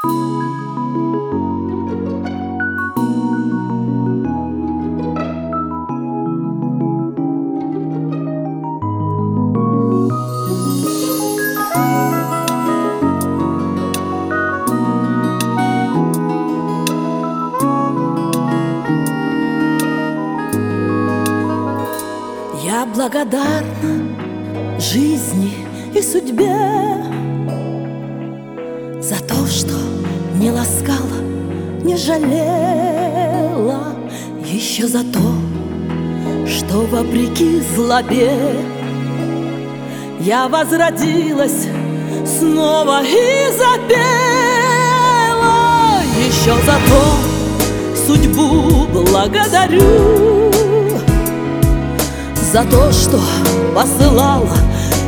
Я благодарна жизни и судьбе за то, что не ласкала, не жалела, еще за то, что вопреки злобе я возродилась снова и запела. Еще за то судьбу благодарю, за то, что посылала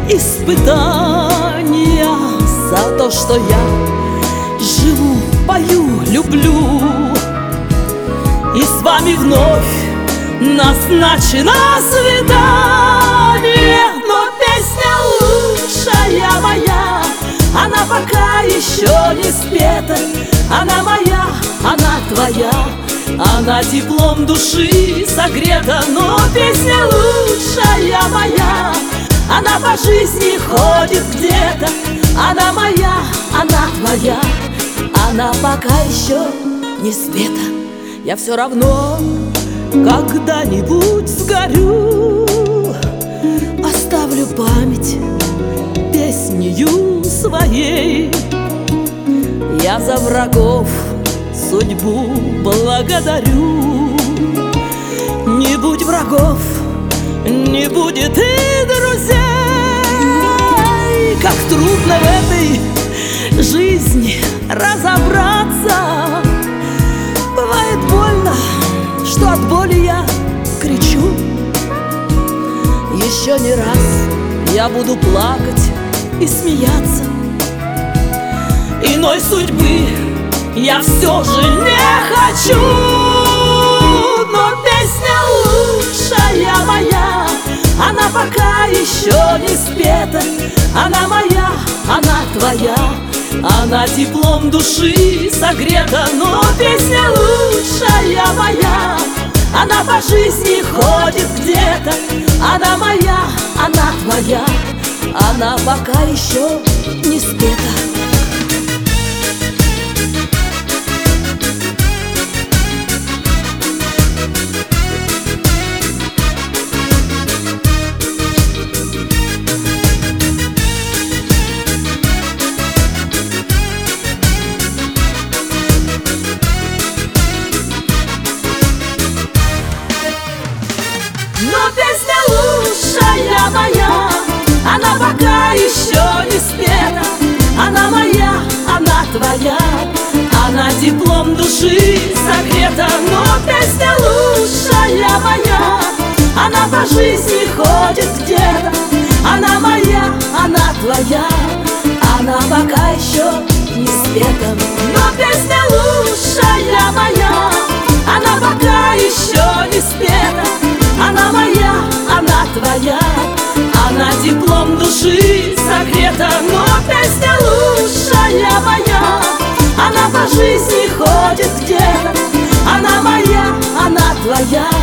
испытания, за то, что я живу, пою, люблю. И с вами вновь назначено свидание. Но песня лучшая моя, она пока еще не спета. Она моя, она твоя, она теплом души согрета. Но песня лучшая моя, она по жизни ходит где-то. Она моя, она твоя, она пока еще не спета. Я все равно когда-нибудь сгорю, оставлю память песнею своей. Я за врагов судьбу благодарю. Не будь врагов, не будет и друзей. Как трудно в этой жизни разобраться. Бывает больно, что от боли я кричу. Еще не раз я буду плакать и смеяться. Иной судьбы я все же не хочу. Но песня лучшая моя, она пока еще не спета. Она моя, она твоя, она теплом души согрета. Но песня лучшая моя, она по жизни ходит где-то. Она моя, она твоя, она пока еще не спета. Но песня лучшая моя, она пока еще не спета. Она моя, она твоя, она теплом души согрета. Но песня лучшая моя, она по жизни ходит где-то. Она моя, она твоя, она пока еще не спета. Но песня лучшая моя, она пока еще не спета. Она моя, она твоя, она теплом души согрета. Но песня лучшая моя, она по жизни ходит где-то. Она моя, она твоя,